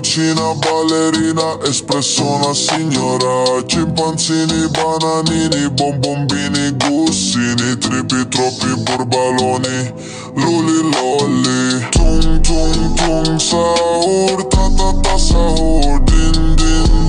Ballerina, ballerina, espresso una signora. Scimpanzini, bananini, bombombini, gussini, tripi, troppi borbaloni, luli, lolli. Tung, tung, tung, sahur, ta ta ta sahur, din, din,